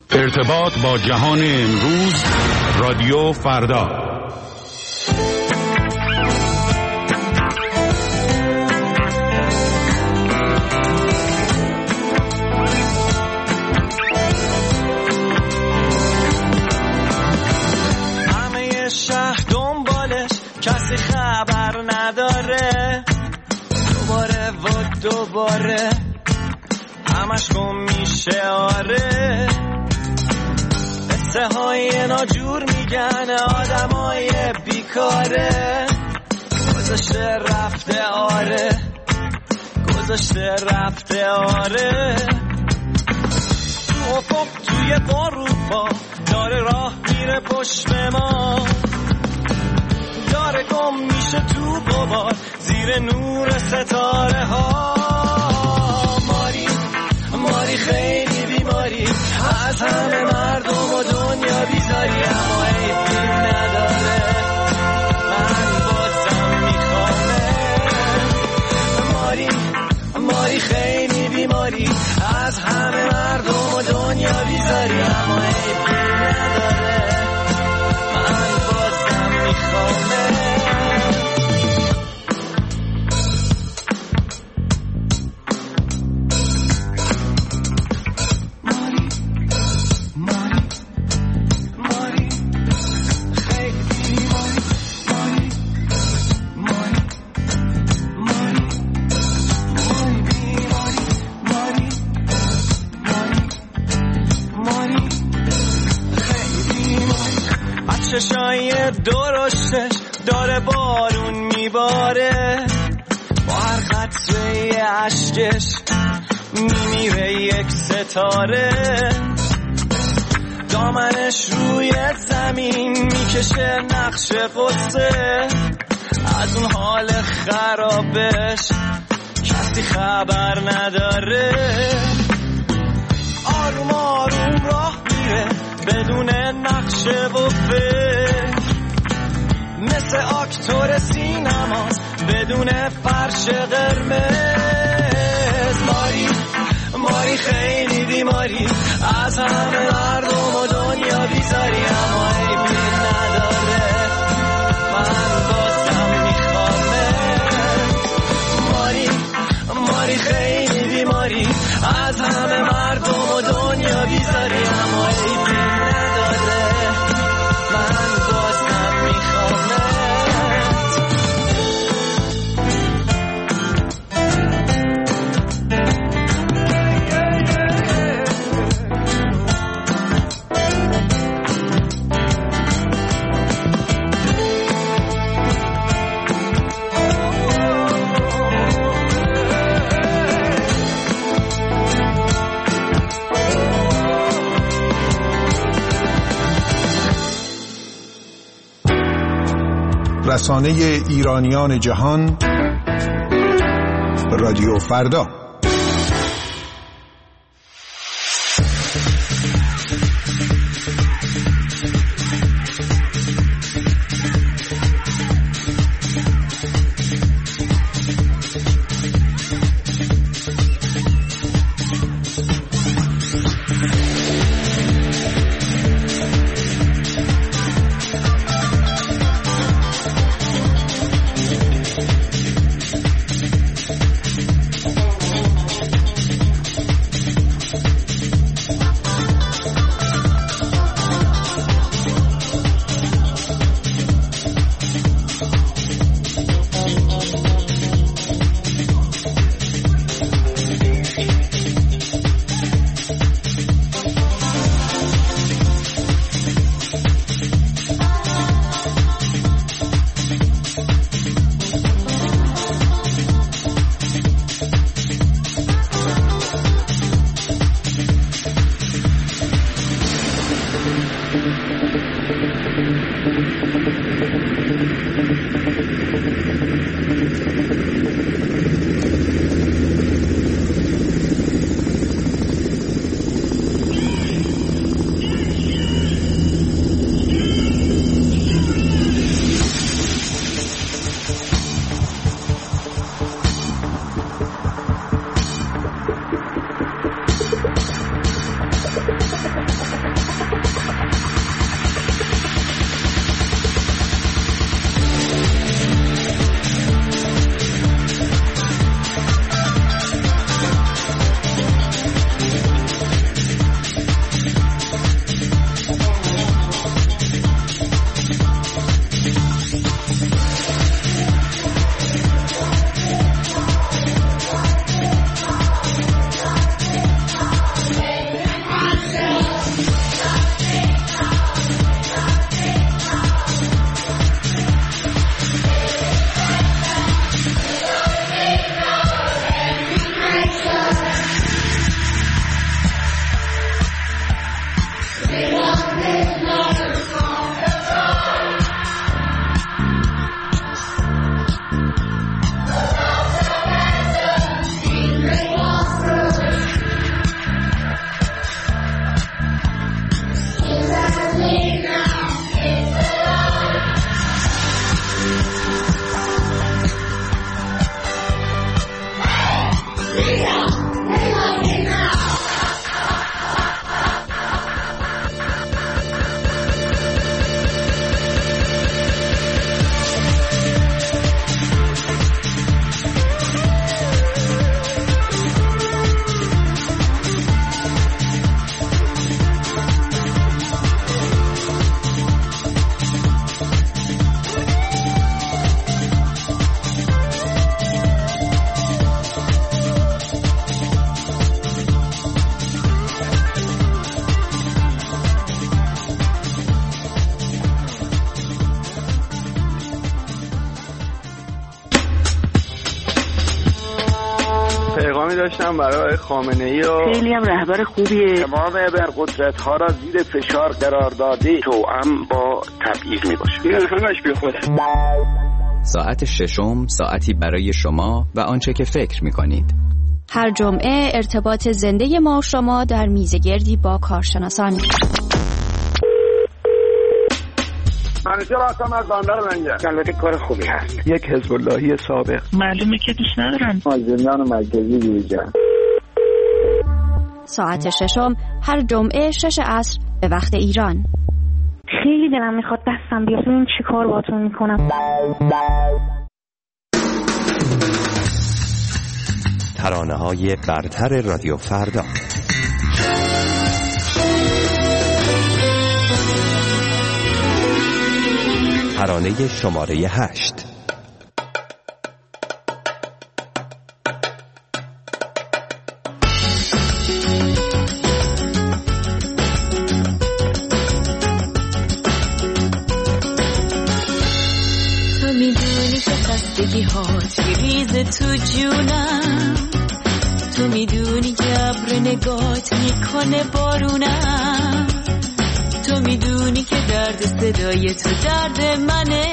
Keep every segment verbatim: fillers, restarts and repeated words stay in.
ارتباط با جهان امروز، رادیو فردا. همه شهر دنبالش، کسی خبر نداره. دوباره و دوباره همش گم میشه. آره قصه های ناجور میگن آدمای بیکاره. گذاشته رفته آره، گذاشته رفته آره. تو افق توی اروپا داره راه میره پشت ما، داره گم میشه تو غبار زیر نور ستاره ها. ماری ماری خیلی بیماری، از همه مردم و دنیا بیزاری، اما عیبی نداره، من بازم میخوامه. ماری ماری خیلی بیماری، از همه مردم و دنیا بیزاری، اما عیبی نداره، من بازم میخوامه. چشای درشتش داره بارون میباره، با هر قطره عشقش میمیره یک ستاره. دامنش روی زمین میکشه نقش قصه، از اون حال خرابش کسی خبر نداره. آروم آروم راه میره بدون نقشه و فکر، مثل اکتور سینماست بدون فرش قرمز. ماری ماری خیلی بیماری، از همه مردم و دنیا بیزاری، اما عیبی نداره، من بازم میخوامه. ماری ماری خیلی بیماری، از همه مردم و دنیا بیزاری، اما عیبی نداره، من بازم میخوامه. رسانه ایرانیان جهان، رادیو فردا. داشتم برای خامنه‌ای و خیلی هم رهبر خوبیه. تمام قدرت ها را زیر فشار قرار داده توأم با تبعیض میباشه. این همش بی خوده. ساعت ششم ساعتی برای شما و آنچه که فکر میکنید. هر جمعه ارتباط زنده ما و شما در میزگردی با کارشناسان. منیجر هستم از بندر منجر. البته کار خوبی هست. یک حزب اللهی سابق. معلومه که دوست ندارم. مازندران مرکزی بیرجان. ساعت ششم هر جمعه شش عصر به وقت ایران. خیلی دلم میخواد دستم بیاد ببینم چی کار باهاتون میکنم. ترانه‌های برتر رادیو فردا. ترانه شماره هشت. تو میدونی که خستگی هات میریزه تو جونم، تو میدونی که ابر نگات میکنه بارونم، تو میدونی که درد صدای تو درد منه،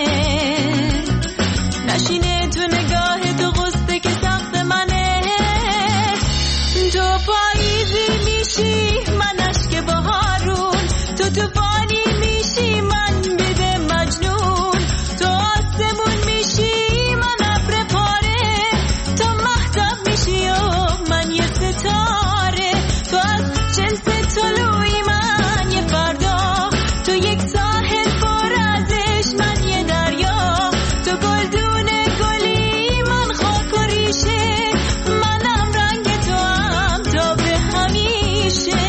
نشینه تو نگاه تو غصه که سخت منه، تو پاییزی میشی من اشک بهارون، تو توفانی میشی من بده مجنون، تو آسمون میشی من ابر پاره، تو مهتاب میشی و من یه ستاره، تو از جنس طلوعی من یه فردا، تو یک ساحل پر ازش من یه دریا، تو گلدون گلی من خاک و ریشه، منم رنگ تو هم تا به همیشه.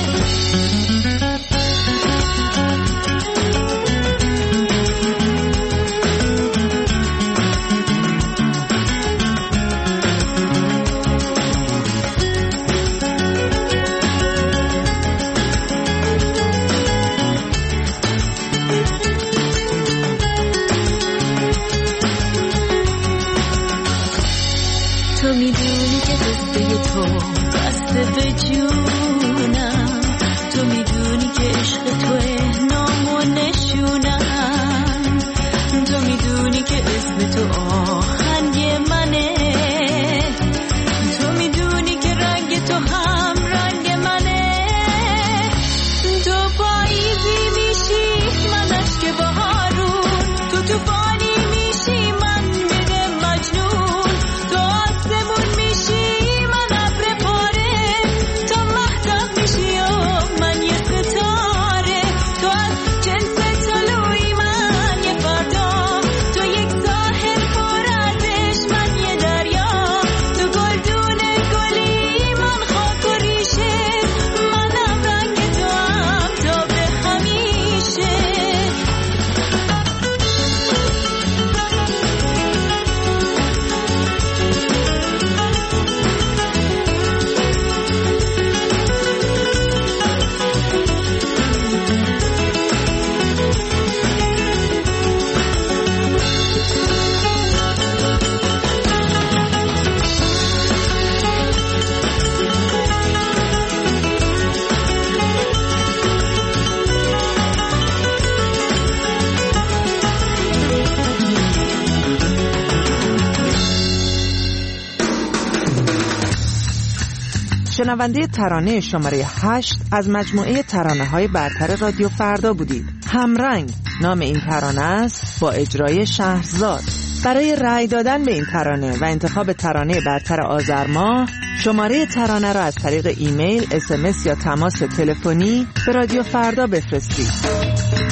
تو میدونی که قصه تو بسته به جونم، تو میدونی که عشق توه نام و نشونم، تو میدونی که اسم تو آهنگ منه، تو میدونی که رنگ تو هم رنگ منه، تو پاییزی میشی من اشک بهارون، تو توفانی میشی من بده مجنون، تو آسمون میشی من ابر پاره، تو مهتاب میشی و من یه ستاره، تو از جنس طلوعی من یه فردا، تو یک ساحل پر ازش من یه دریا، تو گلدون گلی من خاک و ریشه، منم رنگ تو هم تا به همیشه. شنونده ترانه شماره هشت از مجموعه ترانه‌های برتر رادیو فردا بودید. همرنگ نام این ترانه است با اجرای شهرزاد. برای رأی دادن به این ترانه و انتخاب ترانه برتر آذر ماه، شماره ترانه را از طریق ایمیل، اس ام اس یا تماس تلفنی به رادیو فردا بفرستید.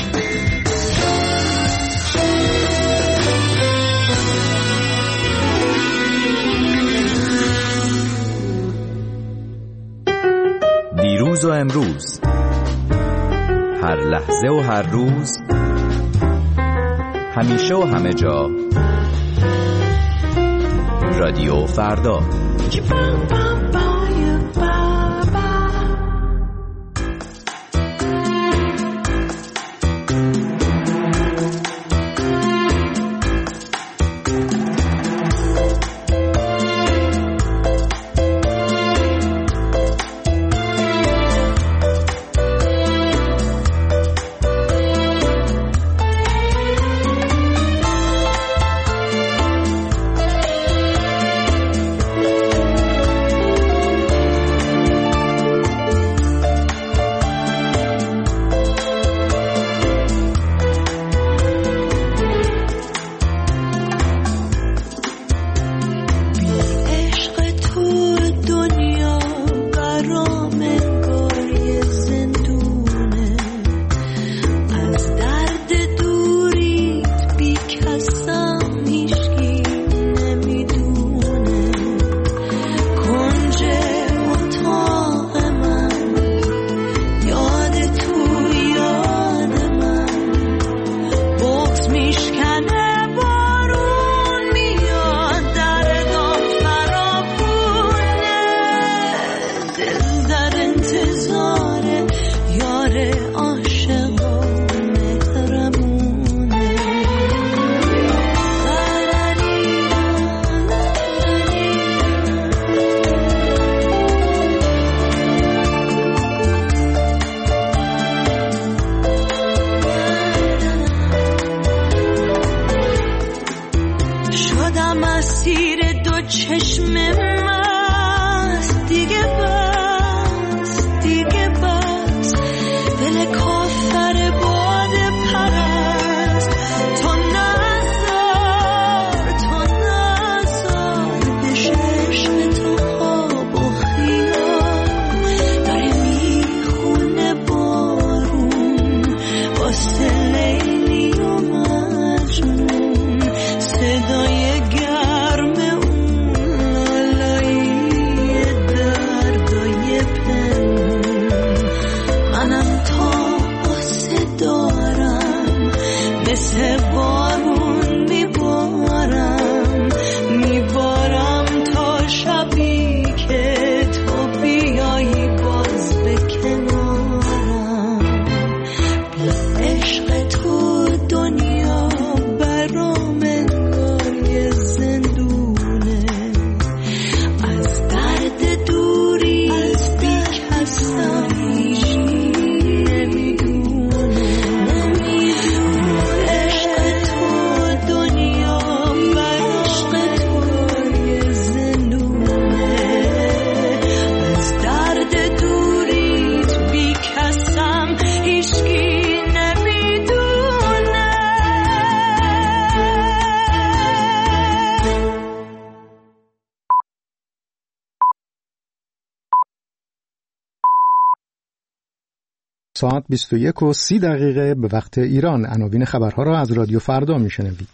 دیروز و امروز، هر لحظه و هر روز، همیشه و همه جا، رادیو فردا. ساعت بیست و یک و سی دقیقه به وقت ایران. عناوین خبرها را از رادیو فردا میشنوید.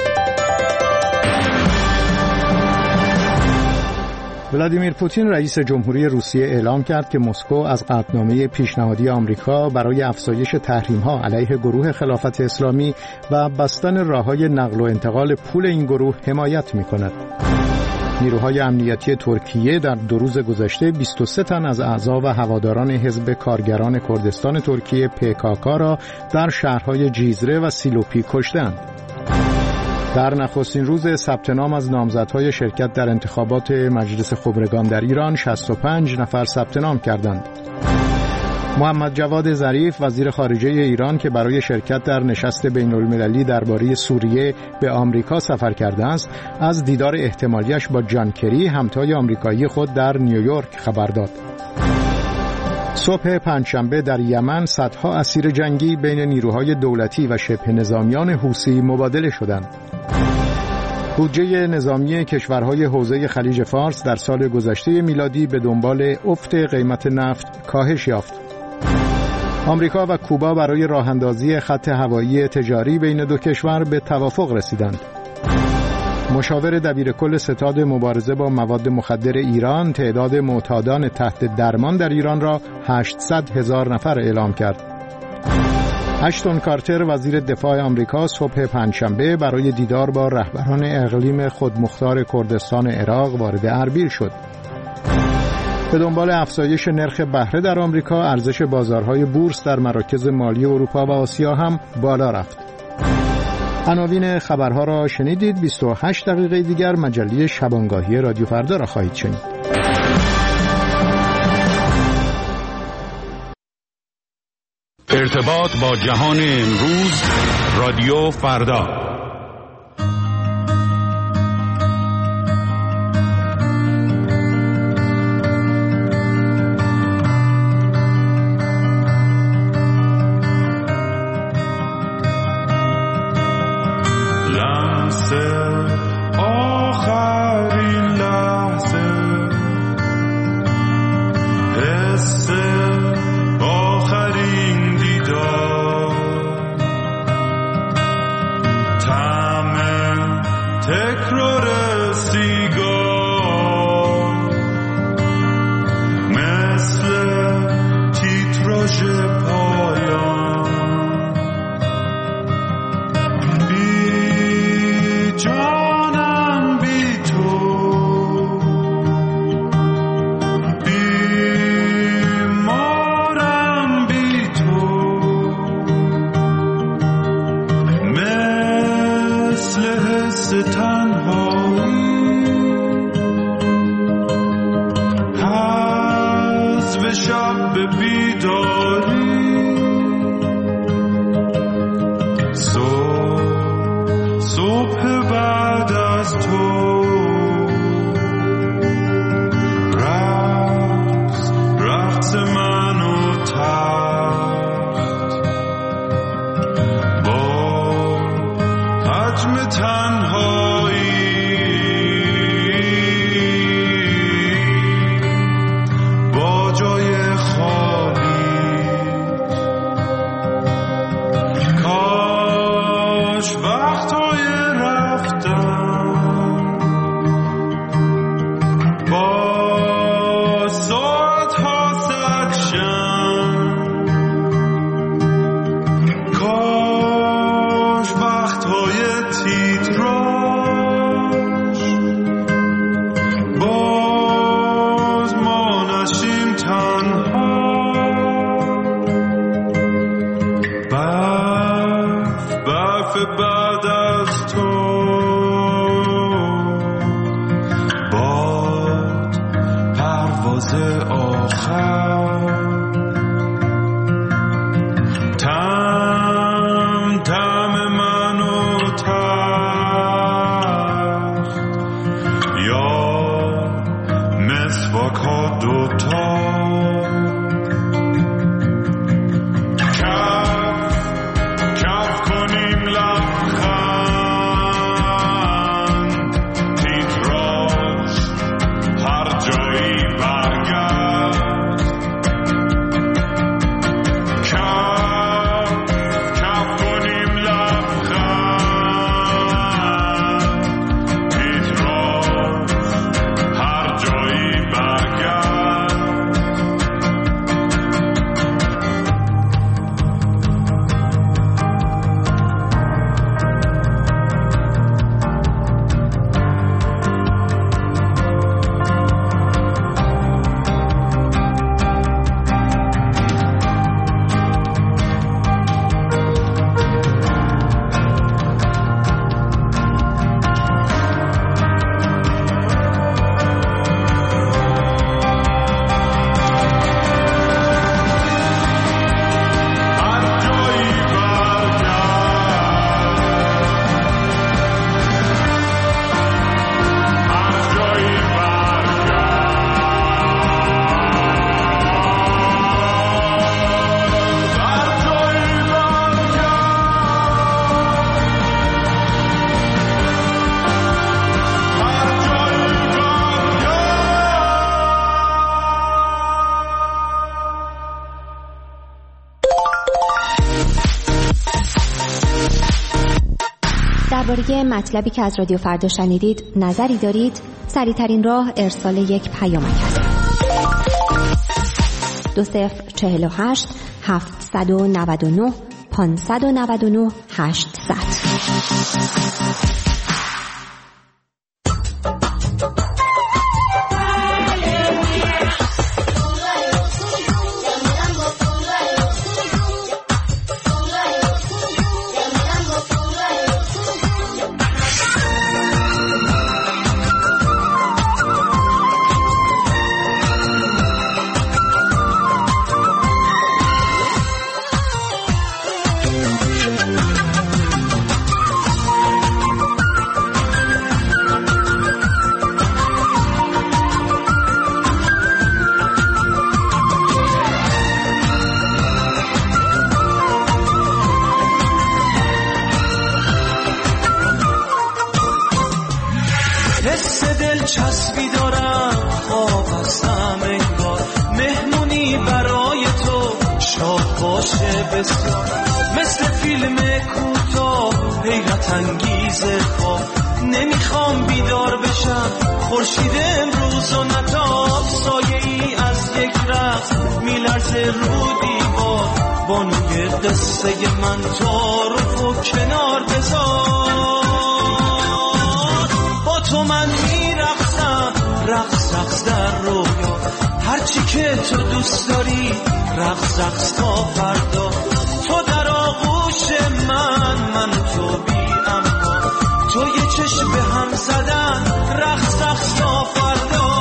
ولادیمیر پوتین رئیس جمهوری روسیه اعلام کرد که مسکو از قطعنامه پیشنهادی آمریکا برای افزایش تحریم‌ها علیه گروه خلافت اسلامی و بستن راه‌های نقل و انتقال پول این گروه حمایت می‌کند. نیروهای امنیتی ترکیه در دو روز گذشته بیست و سه تن از اعضا و هواداران حزب کارگران کردستان ترکیه پیکاکا را در شهرهای جیزره و سیلوپی کشتند. در نخستین روز ثبت نام از نامزدهای شرکت در انتخابات مجلس خبرگان در ایران شصت و پنج نفر ثبت نام کردند. محمد جواد ظریف وزیر خارجه ایران که برای شرکت در نشست بین المللی درباره سوریه به آمریکا سفر کرده است، از دیدار احتمالیش با جان کری همتای آمریکایی خود در نیویورک خبر داد. صبح پنجشنبه در یمن صدها اسیر جنگی بین نیروهای دولتی و شبه نظامیان حوثی مبادله شدند. بودجه نظامی کشورهای حوزه خلیج فارس در سال گذشته میلادی به دنبال افت قیمت نفت کاهش یافت. آمریکا و کوبا برای راه‌اندازی خط هوایی تجاری بین دو کشور به توافق رسیدند. مشاور دبیرکل ستاد مبارزه با مواد مخدر ایران تعداد معتادان تحت درمان در ایران را هشتصد هزار نفر اعلام کرد. اشتون کارتر وزیر دفاع آمریکا صبح پنجشنبه برای دیدار با رهبران اقلیم خودمختار کردستان عراق وارد اربیل شد. به دنبال افزایش نرخ بهره در آمریکا، ارزش بازارهای بورس در مراکز مالی اروپا و آسیا هم بالا رفت. عناوین خبرها را شنیدید. بیست و هشت دقیقه دیگر مجله شبانگاهی رادیو فردا را خواهید شنید. ارتباط با جهان امروز، رادیو فردا. آخر درباره مطلبی که از رادیو فردا شنیدید نظری دارید؟ سریع‌ترین راه ارسال یک پیامک است. دو صفر چهل و هشت هفتصد و نود و نه پانصد و نود و نه هشتصد. مثل فیلم کوتاه حیرت انگیز خواب نمیخوام بیدار بشم خورشید امروز و نتاب سایه ای از یک رقص میلرزه رو دیوار بانوی قصه من تعارف و کنار بذار با تو من میرقصم رقص رقص در رویا هرچی که تو دوست داری رقص رقص تا فردا تو در آغوش من من تو بی اما تو یه چشم به هم زدن رقص رقص تا فردا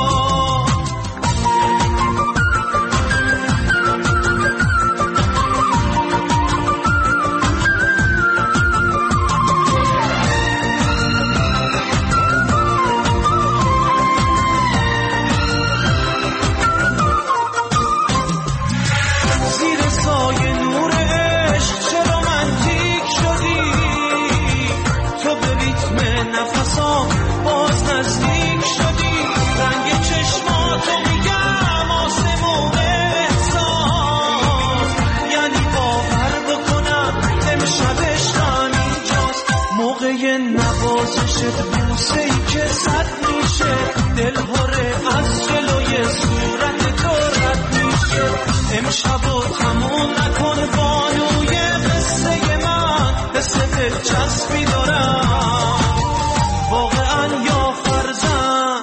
نوازشت بوسه ای که صد میشه دل هره از جلوی صورت تو رد میشه امشب و تموم نکن بانوی قصه من قصه دلچسبی دارم واقعا یا فرزن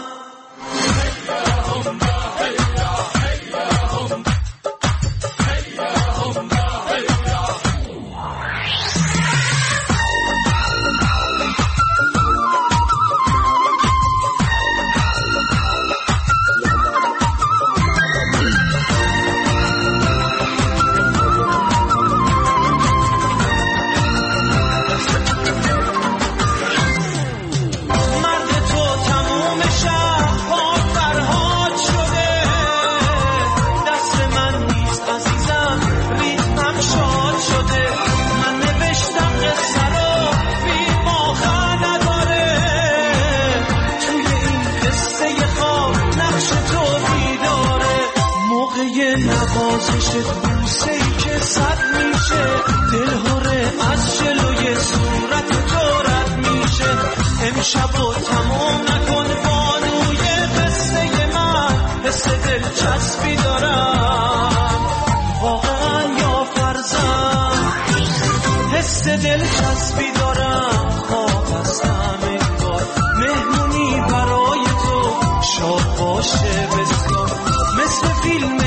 نوازشت بوسه ای که صد میشه دل هره از جلوی صورت تو رد میشه امشب و تمام نکن بانوی قصه من حس دلچسبی دارم واقعا یا فرزن حس دلچسبی دارم خواب هستم انگار مهمونی برای تو شاد باشه بسیار مثل فیلم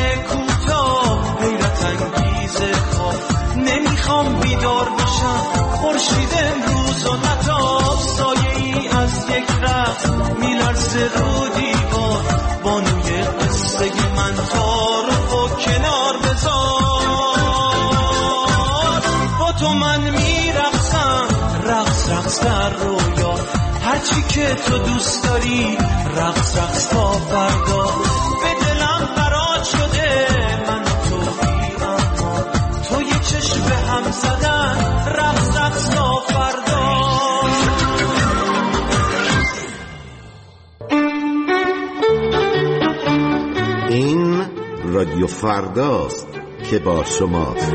نمیخوام بیدار بشم خورشید امروز و نتاب سایه ای از یک رقص میلرزه رو دیوار بانوی قصه من تعارف و کنار بذار با تو من میرقصم رقص رقص در رویا هرچی که تو دوست داری رقص رقص تا فردا به دلم قرار شده من تو بی اما تو یه چشم به هم زدن رقص رقص تا فردا این رادیو فرداست که با شماست.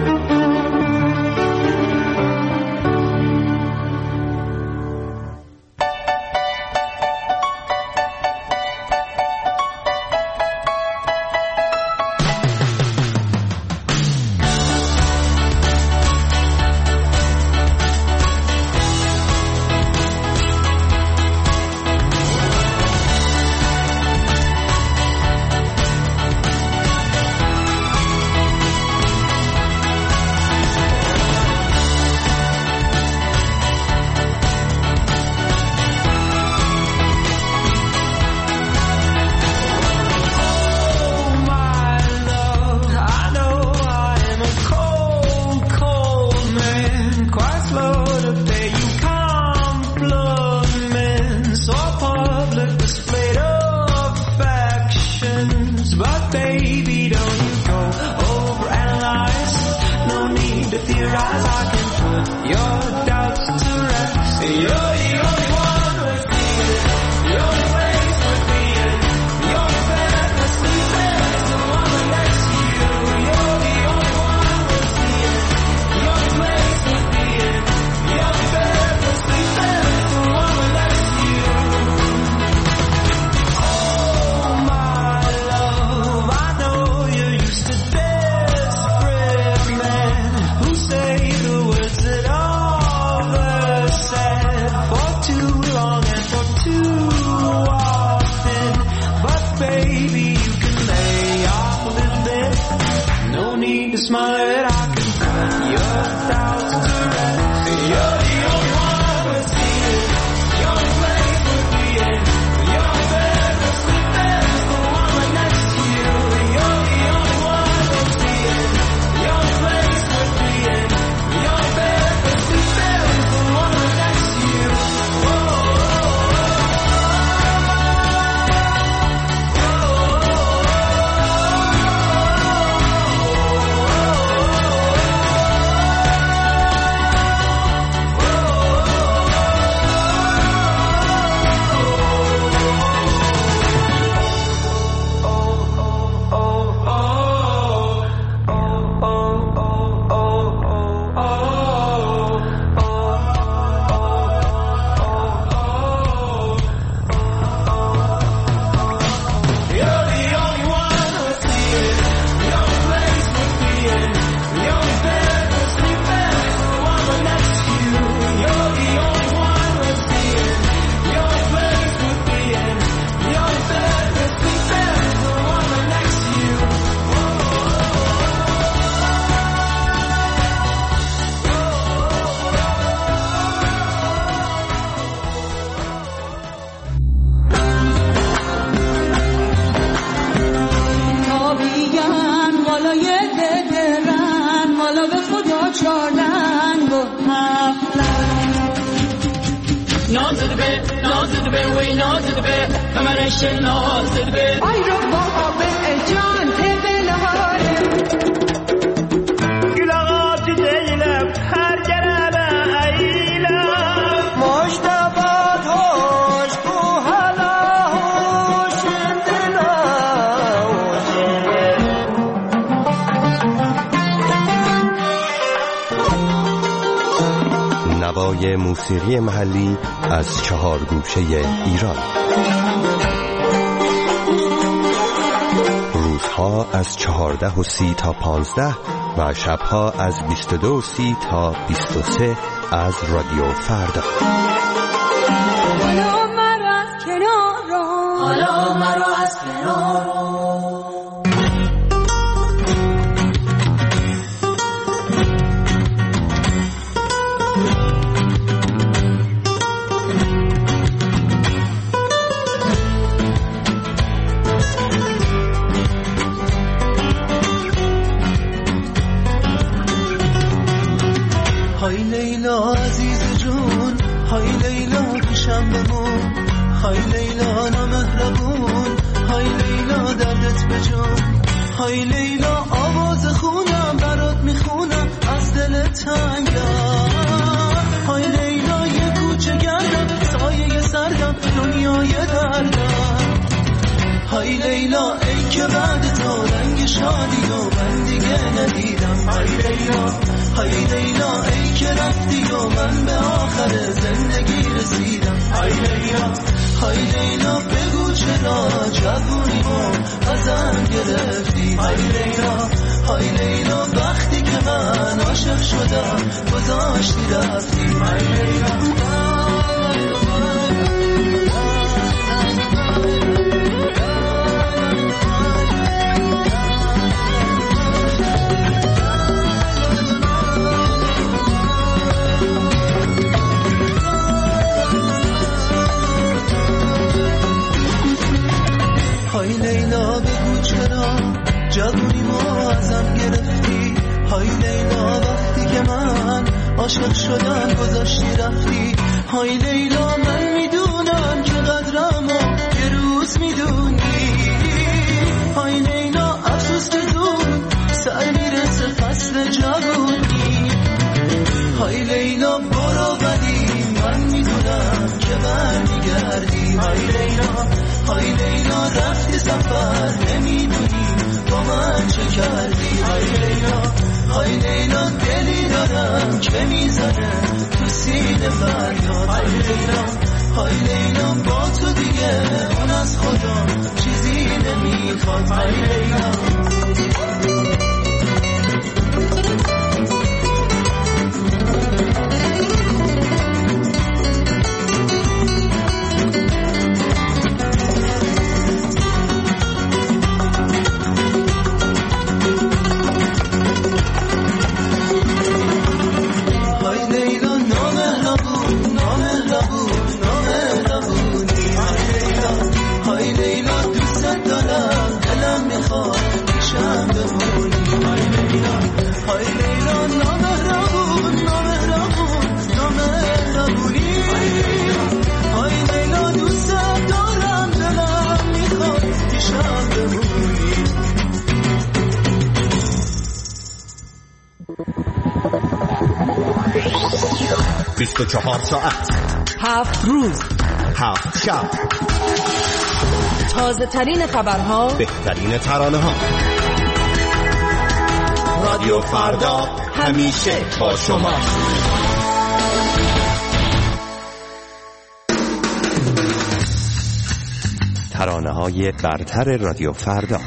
with your eyes I can put your doubts to rest. You're the only one worth seeing. Your place would be in your bed for sleeping. The woman next to you. You're the only one worth seeing. Your place would be in your bed for sleeping. The woman next to you. Oh my love, I know you're used to desperate men who say the words that others said for too long and for too often. But baby, you can lay off a little bit. No need to smile it, I can put your doubts to rest. You're the only one worth seeing. Your place would be in your bed for sleeping. The woman next to you. You're the only one worth seeing. Your place would be in your bed for sleeping. The woman next to you. You're the only one worth seeing. Your place would be in your bed for sleeping. The woman next to you. You're the only one worth seeing. Your place would be in your bed for sleeping. The woman next to you. تابیگن بالای دلرن مالا به خدا چارنگ و هفتن نازده به نازده به وی نازده به کمرش نازده به ای رو بابا به جان تبل هاره گل آقا تو دیلم هر جرمه ایلم مشتبات هوش کو حالا هوش دلا نوای موسیقی محلی از چهار گوشه ایران. روزها از چهارده و سی تا پانزده و شبها از بیست و دو و سی تا بیست و سه از رادیو فردا. حالا مرا از کنار رو حالا مرا از کنار رو های لیلا عزیز جون، های لیلا پیشم بمون، های لیلا نامهربون، های لیلا دردت بجون، های لیلا آواز خونم برات میخونم از دل تنگم، های لیلا یه کوچه گردم سایه سردم دنیای دردم، های لیلا ای که بعد تو رنگ شادی و من دیگه ندیدم، های لیلا های لیلا ای که رفتی و من به آخر زندگی رسیدم، های لیلا های لیلا بگو چرا جوونیمو ازم گرفتی، های لیلا های لیلا وقتی که من عاشق شدم گذاشتی رفتی، های لیلا های لیلا بگو چرا جوونیمو ازم گرفتی، های لیلا وقتی که من عاشق شدم گذاشتی رفتی، های لیلا من میدونم که قدرمو یه روز میدونی، های لیلا افسوس که زود سر میرسه فصل جوونی، های لیلا برو ولی من میدونم که برمیگردی. های لیلا های لیلا رفتی سفر نمیدونی با من چه کردی. های لیلا های لیلا دلی دارم که میزنه تو سینه فریاد. های لیلا های لیلا با تو دیگه اون از خدا چیزی نمیخواد. های لیلا بیست و چهار ساعت، هفت روز، هفت شب، تازه ترین خبرها، بهترین ترانه ها. رادیو فردا همیشه با شما. ترانه های برتر رادیو فردا.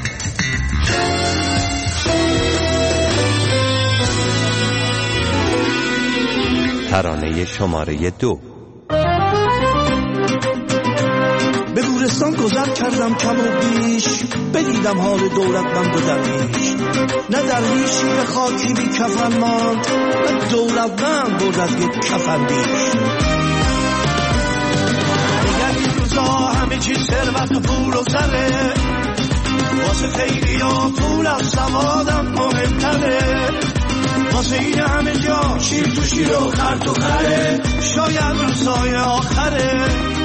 ترانه شماره دو. به گورستان گذر کردم کم و بیش، بدیدم حال دولتمند و درویش. نه درویشی به خاکی بی کفن ماند، نه دولتمند برد از یک کفن بیش. دیگر این روزا همه چیز ثروت و پول و زره، واسه خیلی ها پول از سوادم مهمتره. واسه این همه جا شیر تو شیر و خر تو خره، شاید روزای آخره.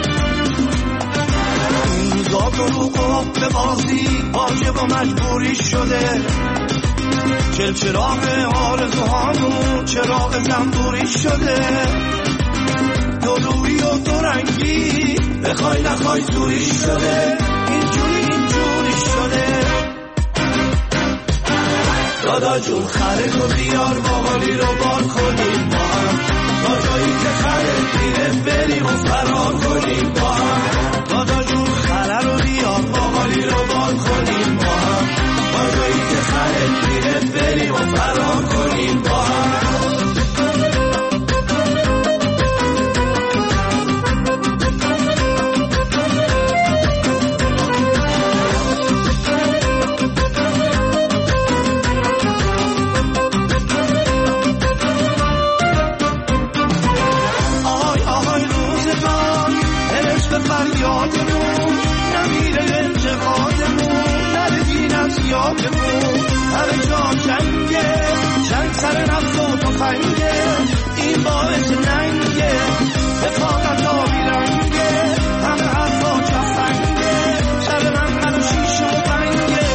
این روزا دروغ و به بازی واجب و مجبوری شده. چل چراغ آرزوهامون چراغ زنبوری شده. دو روی و دو رنگی بخوای نخوای زوری شده. اینجوری اینجوری شده. دادا جون خره تو بیار باقالی رو بار کنیم با هم، تا جایی که خره دیره بریم و فرار کنیم با هم. دادا جون خره رو بیار باقالی رو بار کنیم با هم، تا جایی که خره دیره بریم و فرار کنیم با هم. فریادمون نمیره انتقادمون، نره دین از یادمون. همه جا جنگه، جنگ سر نفس و تفنگه، این باعث ننگه، رفاقت آبی رنگه. همه حرفا جفنگه، سر من من و شیش و بنگه.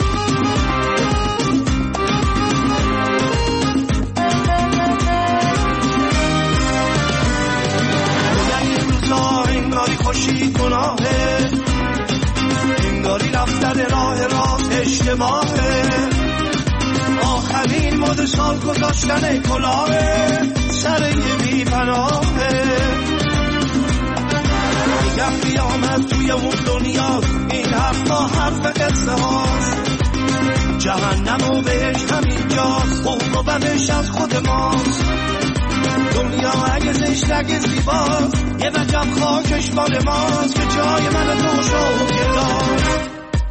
این روزا انگاری خوشی گناهه، انگاری رفتن راه راست اشتباهه. آخرین مد سال گذاشتن کلاهه، سر یه بی پناهه. میگم قیامت توی اون دنیا، این حرفا حرف قصه هاست. جهنم و بهش همینجاست، خوب و بدش از خود ماست. دنیا اگه زشت اگه زیباست، یه وجب خاکش مال ماست که جای من تو شو کلاست.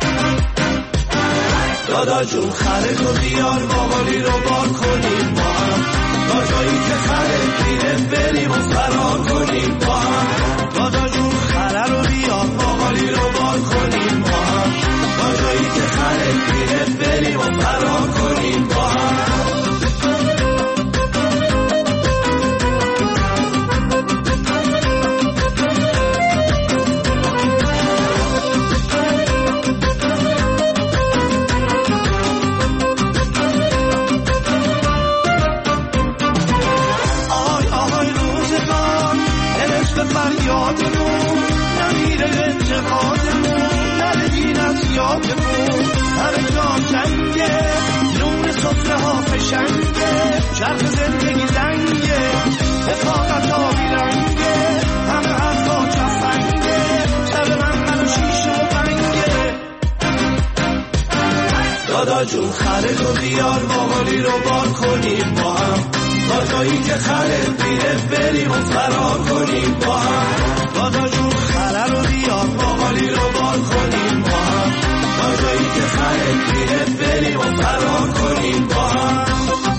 دادا جون خره تو بیار باقالی رو بار کنیم با هم، تا جایی که خره دیره بریم و فرار کنیم با هم. دادا جون خره رو بیار باقالی رو بار کنیم با هم، تا جایی که خره دیره بریم و فرار کنیم با هم. فشنگه، چرخ زندگی زنگه، حفاظت آبی رنگه، همه حرفا چفنگه، شب من منو شیشه و بنگه. دادا جون خره رو بیار باقالی رو بار کنیم با هم، تا جایی که خره میره بریم و فرار کنیم با هم. دادا جون خره رو بیار باقالی رو بار کنیم با هم، تا جایی که خره میره بریم و فرار کنیم با هم.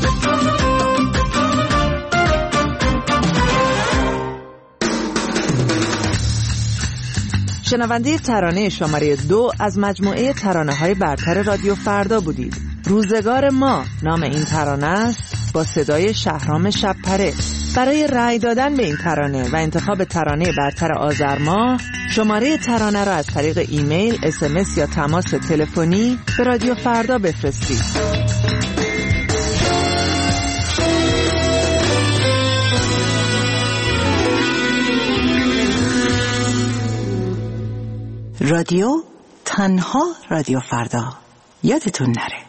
شنونده ترانه شماره دو از مجموعه ترانه‌های برتر رادیو فردا بودید. روزگار ما نام این ترانه است، با صدای شهرام شب‌پره. برای رأی دادن به این ترانه و انتخاب ترانه برتر آذر ماه، شماره ترانه را از طریق ایمیل، اس ام اس یا تماس تلفنی به رادیو فردا بفرستید. رادیو تنها رادیو فردا، یادتون نره.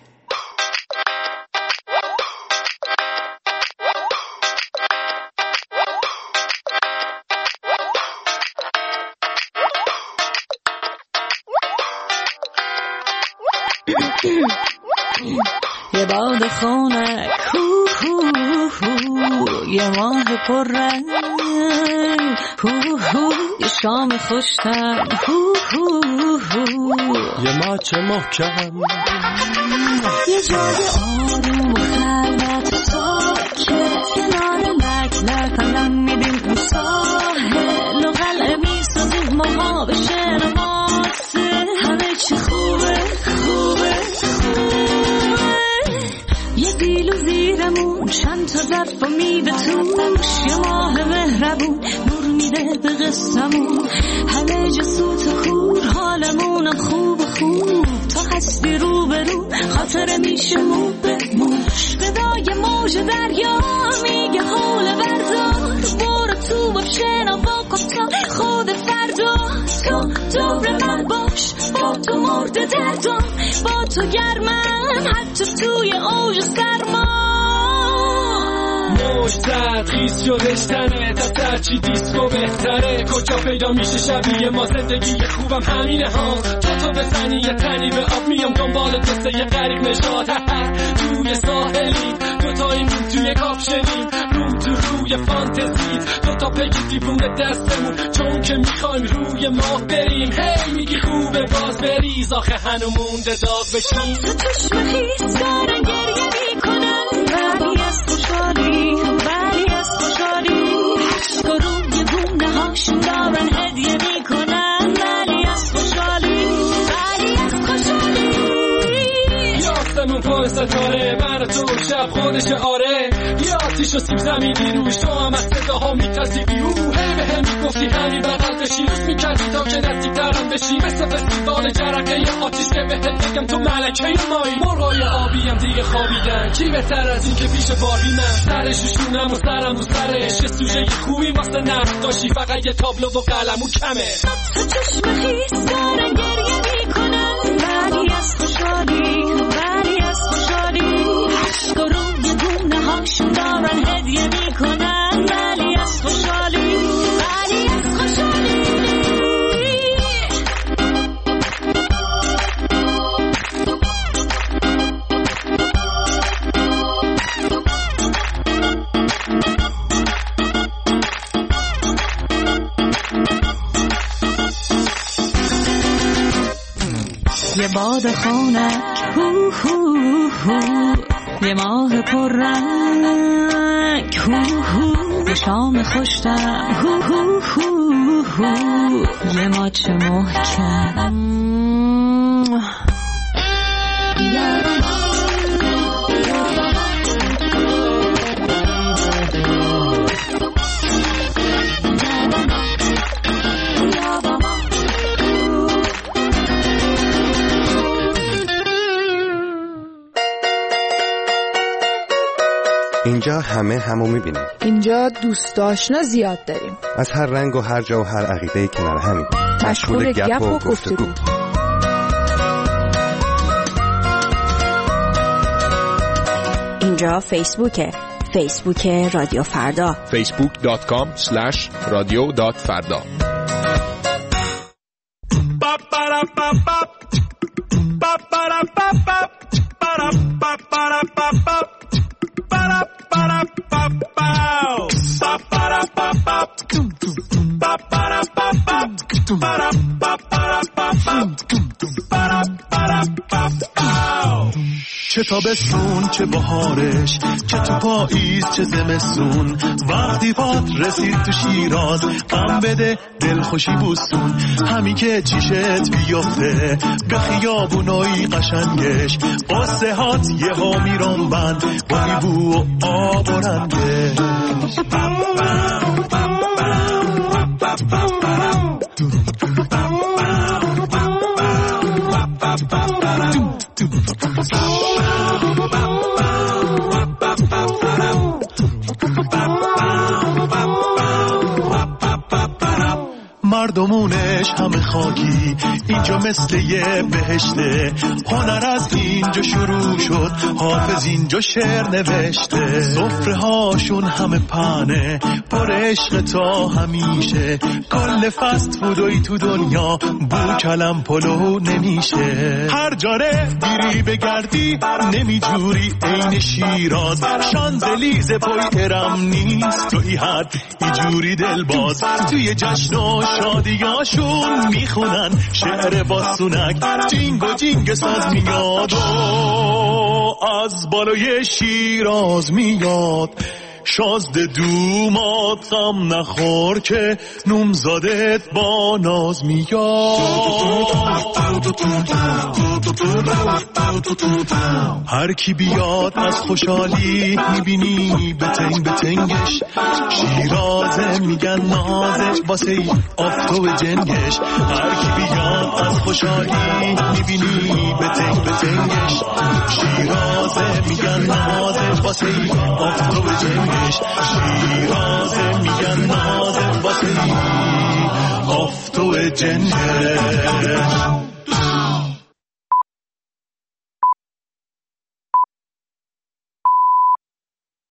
یه باد خونک هو هو هو، یه ماه پررنگ هو هو، یه شام خوشتن هو هو هو، یه ماچ محکم، یه جای آروم و خلوت ساکت، کنار لک لک قلم میدیم اون ساحل و قلعه میسازیم ماها به شعر ماسه، همه چی خوبه خوبه خوبه. یه بیلو زیرمون چند تا ظرف و میوه توش، یه ماه مهربون نور میده به قصه‌مون، همه جا سوت و خور حالمونم خوب خوب، تا هستی رو به رو خاطره میشه مو به موش. صدای موج دریا میگه حول بردار، برو تو با شنوا کن تا خود فردا، تو دور من باش، با تو مرده دردم، با تو گرمم حتی توی اوج سرما. موج زد خیز شدش تنه، تا ترچی دیسکو بهتره، کجا پیدا میشه شبیه ما زندگی خوبم همینه ها، تا تو بزنی یه تنی به آب میام دنبال قصه یه غریب نشاد، توی ساحلی دوتاییم توی کاپشنیم، رو تو روی فانتزی دوتا پیک دیوونه دستمون، چون که میخوایم روی ماه بریم، هی میگی خوبه باز بریز، آخه هنو مونده داغ بکیم. تو چشم خیز دارن گریه میکنن، ولی از خوشحالی ولی از خوشحالی، عشق روی گونه هاشون دارن هدیه میکنن، ولی از خوشحالی ولی از خوشحالی. یافتمون پای ستاره من تو شب خودش آره، یه آتیش و سیب زمینی روش، تو هم از صداها میترسیدی او، هی به هم میگفتی همین بغل بشی، روز میکردی تا که نزدیک ترم بشی، مثل فستیوال جرقه یه آتیش که بهت بگم تو ملکه مایی. مرغای آبی هم دیگه خوابیدن، کی بهتر از این که پیش بابی من، سرش شونم و سرم و سرش، یه سوژه خوبی واسه نقد داشتی، فقط یه تابلو و قلم و کمه. تو چشم خیز دارن گریه میکنن، ولی از خوشحالی ولی از خوشحالی، عشق روی گونه هاشون دارن هدیه میکنن، ولی از خوشحالی ولی از خوشحالی. یه باد خونک هو هو هو، یه ماه پررنگ هو هو، یه شام خوشتم هو هو هو هو، یه ماچ محکم. اینجا همه همو میبینیم. اینجا دوست آشنا زیاد داریم، از هر رنگ و هر جا و هر عقیده کنار همین، مشغول گپ و گفتگو. اونجا فیسبوکه، فیسبوک رادیو فردا، فیسبوک دات کام اسلش رادیو دات فردا. چه تابستون چه بهارش، چه تو پاییز چه زمستون، وقتی پات رسید تو شیراز غم بده دلخوشی بوستون. همی که چیشت بیفته به خیابونای قشنگش، قصه هات یه ها میرون بند با میبو و آب و رنگش. مردمونش همه خاکی، اینجا مثل یه بهشته. هنر از اینجا شروع شد، حافظ اینجا شعر نوشته. سفره هاشون همه پنه پر عشق تا همیشه. کل فست فودوی تو دنیا بو کلم پلو نمیشه. هر جاره بیری بگردی نمیجوری عین شیراز. شانزلیزه پای ارم نیست توی حد ایجوری دل باز. توی جشن و شادیاشون میخونن شعر باسونک، جینگ و جینگ ساز میاد و از بالای شیراز میاد. شازده دومات غم نخور که نومزادت با ناز میاد. هر کی بیاد از خوشحالی میبینی بتنگ بتنگش. شیرازه میگن نازه واسه آفتاب جنگش. هر کی بیاد از خوشحالی میبینی بتنگ بتنگش. شیرازه میگن نازه واسه آفتاب جنگش. شیرازه میگن نازه واسه آفتاب جنگش.